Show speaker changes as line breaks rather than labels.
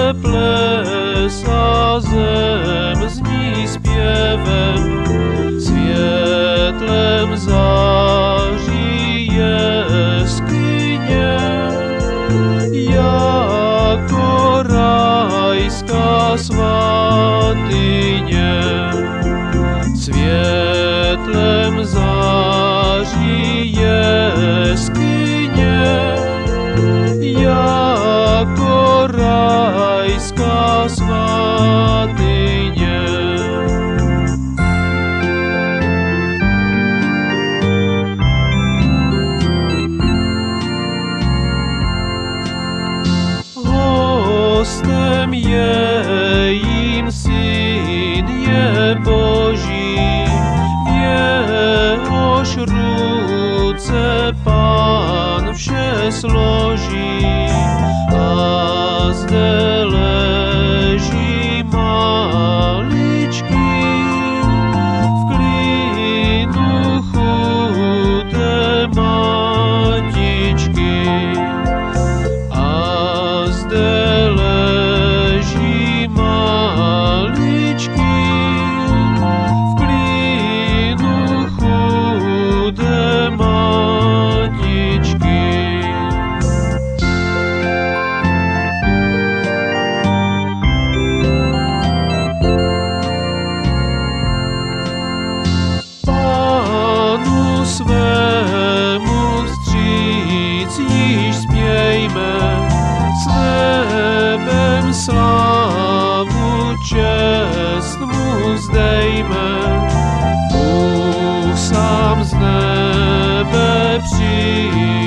plesa zem zní zpěvem, světlem září jeskyně, jako rajská svatyně. Světlem září jeskyně, jako rajská svatyně. Hostem jejím Syn je Boží, v jehož ruce Pán vše složí. A zde leží maličký, v klínu chudé matičky. A zde leží maličký, v klínu chudé matičky. Pánu svému vstříc již zpějme, s nebem slávu čest mu vzdejme. Bůh sám z nebe přijde,